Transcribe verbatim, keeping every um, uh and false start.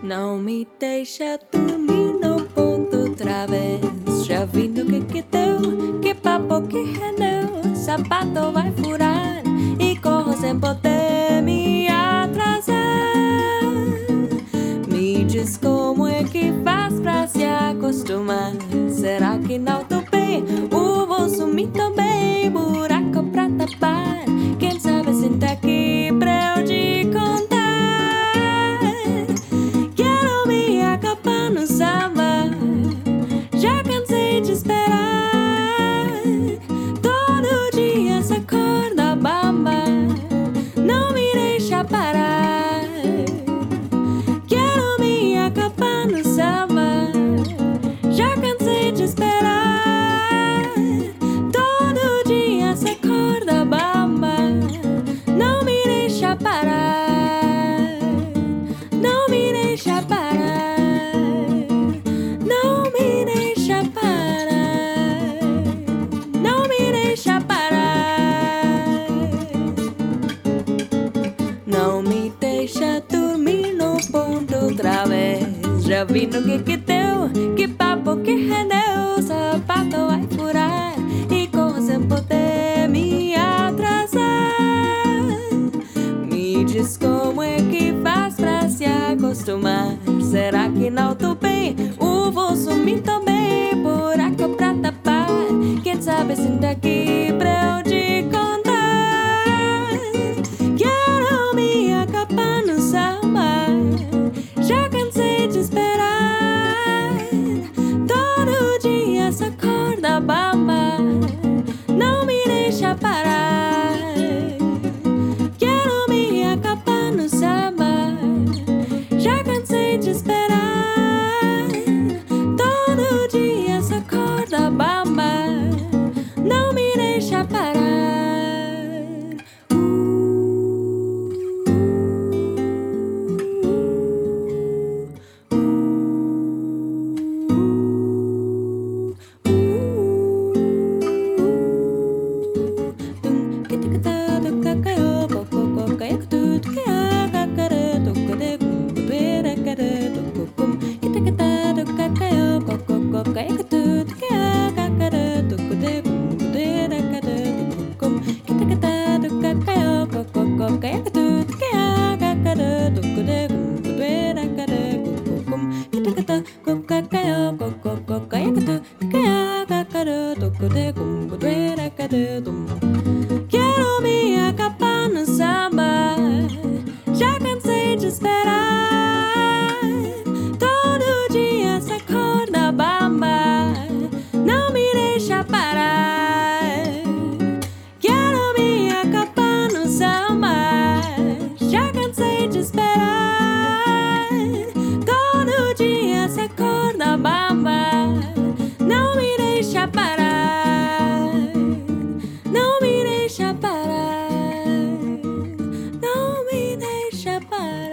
Não me deixa dormir no ponto outra vez. Já vindo que que deu, que papo que rendeu. Sapato vai furar e corro sem poder me atrasar. Me diz como é que faz pra se acostumar. Será que não tô bem? O vou sumir também. Buraco pra tapar. Quem sabe senta aqui pra eu te contar. Quero me acabar no samba. Já cansei de esperar. Todo dia essa corda bamba não me deixa parar. Quero me acabar no samba. Já cansei de esperar. Todo dia essa corda bamba não me deixa parar. Não me deixa parar. Não me deixa parar. Não me deixa parar. Não me deixa dormir no ponto outra vez. Já vi no que que deu, que papo que rendeu. Sapato vai furar e corro sem poder me atrasar. Me diz como é que faz pra se acostumar. Será que não tô bem? O vou sumir também. Buraco pra tapar. Quem sabe senta aqui pra eu te contar. Quero me acabar no samba. Já cansei de esperar. Todo dia essa corda bamba não me deixa parar. Quero me acabar no samba. Já cansei de esperar. Todo dia essa corda bamba não me deixa parar. Quero me acabar no samba. Já cansei de esperar. Todo dia essa corda bamba não me deixa parar. Quero me acabar no samba. Já cansei de esperar. Todo dia essa corda bamba não me deixa parar. Não me deixa parar. Não me deixa parar.